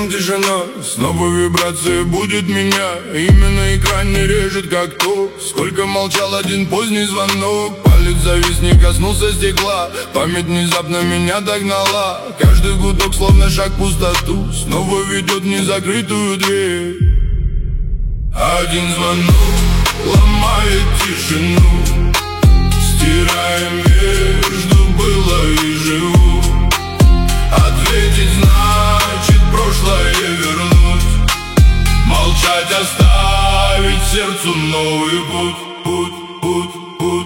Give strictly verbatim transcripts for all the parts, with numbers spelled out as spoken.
тишина, снова вибрация будет меня. Имя на экране режет как то, сколько молчал один поздний звонок. Палец завис, не коснулся стекла, память внезапно меня догнала. Каждый гудок словно шаг в пустоту, снова ведет в незакрытую дверь. Один звонок ломает тишину, стирая между было и живу. Ответить значит прошлое вернуть, молчать оставить сердцу новый путь, путь, путь, путь.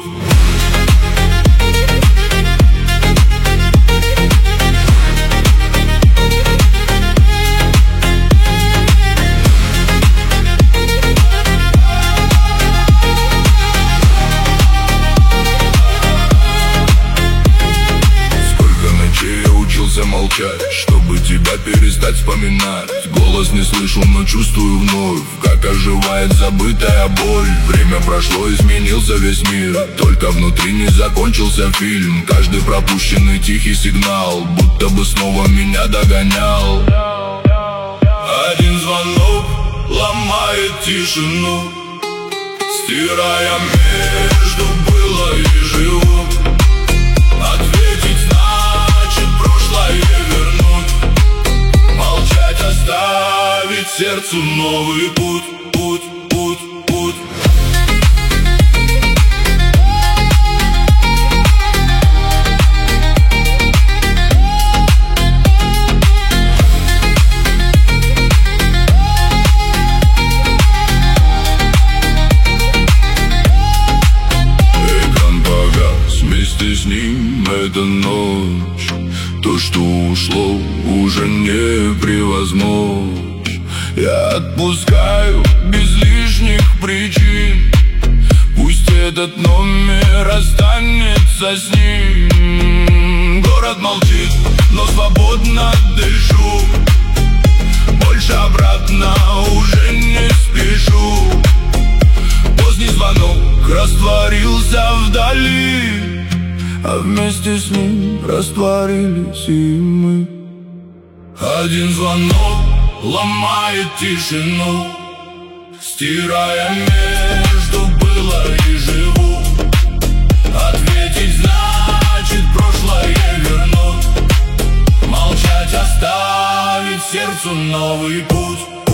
Молчать, чтобы тебя перестать вспоминать. Голос не слышу, но чувствую вновь, как оживает забытая боль. Время прошло, изменился весь мир, только внутри не закончился фильм. Каждый пропущенный тихий сигнал будто бы снова меня догонял. Один звонок ломает тишину, стирая между было и живу. Ответить значит прошлое вернуть, молчать оставить сердцу новый путь, путь, путь, путь. С ним эта ночь, то, что ушло, уже не превозмочь. Я отпускаю без лишних причин, пусть этот номер останется с ним. Город молчит, но свободно дышу, больше обратно уже не спешу. Поздний звонок растворился вдали, а вместе с ним растворились и мы. Один звонок ломает тишину, стирая между было и живу. Ответить значит прошлое вернуть, молчать оставить сердцу новый путь.